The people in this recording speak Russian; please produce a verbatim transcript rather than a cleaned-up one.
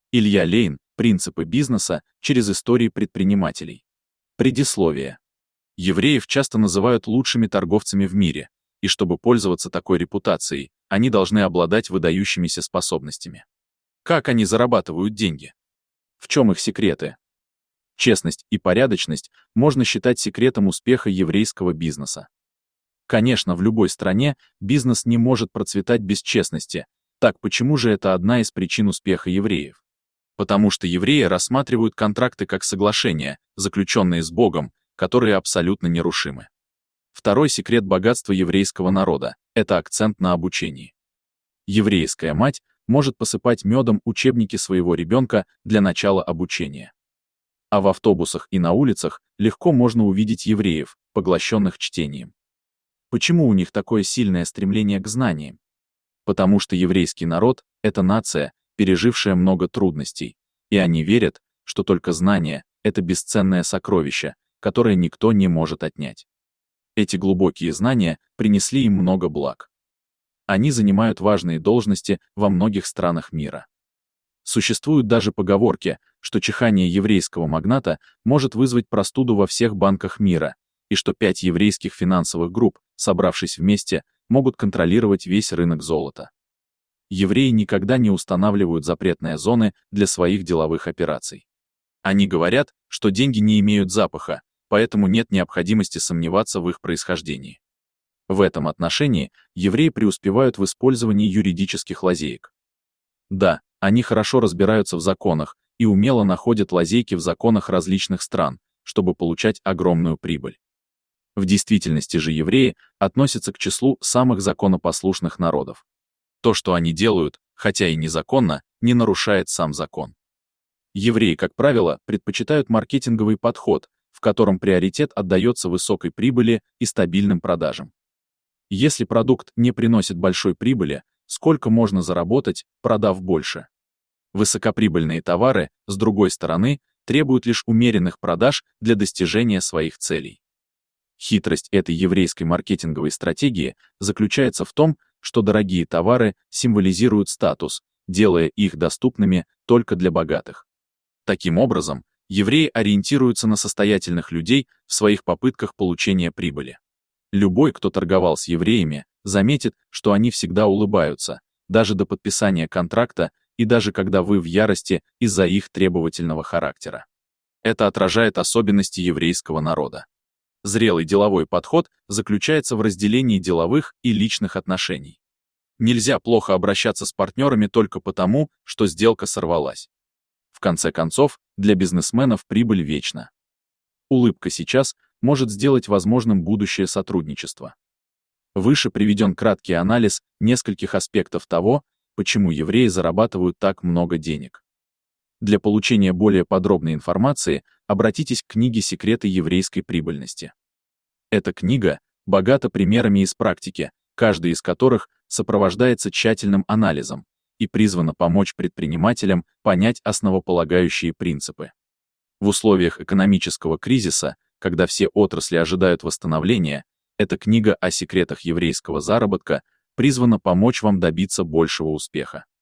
Илья Лейн. Принципы бизнеса через истории предпринимателей. Предисловие. Евреев часто называют лучшими торговцами в мире, и чтобы пользоваться такой репутацией, они должны обладать выдающимися способностями. Как они зарабатывают деньги? В чем их секреты? Честность и порядочность можно считать секретом успеха еврейского бизнеса. Конечно, в любой стране бизнес не может процветать без честности. Так почему же это одна из причин успеха евреев? Потому что евреи рассматривают контракты как соглашения, заключенные с Богом, которые абсолютно нерушимы. Второй секрет богатства еврейского народа – это акцент на обучении. Еврейская мать может посыпать медом учебники своего ребенка для начала обучения. А в автобусах и на улицах легко можно увидеть евреев, поглощенных чтением. Почему у них такое сильное стремление к знаниям? Потому что еврейский народ – это нация, пережившая много трудностей, и они верят, что только знание – это бесценное сокровище, которое никто не может отнять. Эти глубокие знания принесли им много благ. Они занимают важные должности во многих странах мира. Существуют даже поговорки, что чихание еврейского магната может вызвать простуду во всех банках мира, и что пять еврейских финансовых групп, собравшись вместе, могут контролировать весь рынок золота. Евреи никогда не устанавливают запретные зоны для своих деловых операций. Они говорят, что деньги не имеют запаха, поэтому нет необходимости сомневаться в их происхождении. В этом отношении евреи преуспевают в использовании юридических лазеек. Да, они хорошо разбираются в законах и умело находят лазейки в законах различных стран, чтобы получать огромную прибыль. В действительности же евреи относятся к числу самых законопослушных народов. То, что они делают, хотя и незаконно, не нарушает сам закон. Евреи, как правило, предпочитают маркетинговый подход, в котором приоритет отдается высокой прибыли и стабильным продажам. Если продукт не приносит большой прибыли, сколько можно заработать, продав больше? Высокоприбыльные товары, с другой стороны, требуют лишь умеренных продаж для достижения своих целей. Хитрость этой еврейской маркетинговой стратегии заключается в том, что дорогие товары символизируют статус, делая их доступными только для богатых. Таким образом, евреи ориентируются на состоятельных людей в своих попытках получения прибыли. Любой, кто торговал с евреями, заметит, что они всегда улыбаются, даже до подписания контракта и даже когда вы в ярости из-за их требовательного характера. Это отражает особенности еврейского народа. Зрелый деловой подход заключается в разделении деловых и личных отношений. Нельзя плохо обращаться с партнерами только потому, что сделка сорвалась. В конце концов, для бизнесменов прибыль вечна. Улыбка сейчас может сделать возможным будущее сотрудничество. Выше приведен краткий анализ нескольких аспектов того, почему евреи зарабатывают так много денег. Для получения более подробной информации обратитесь к книге «Секреты еврейской прибыльности». Эта книга богата примерами из практики, каждый из которых сопровождается тщательным анализом и призвана помочь предпринимателям понять основополагающие принципы. В условиях экономического кризиса, когда все отрасли ожидают восстановления, эта книга о секретах еврейского заработка призвана помочь вам добиться большего успеха.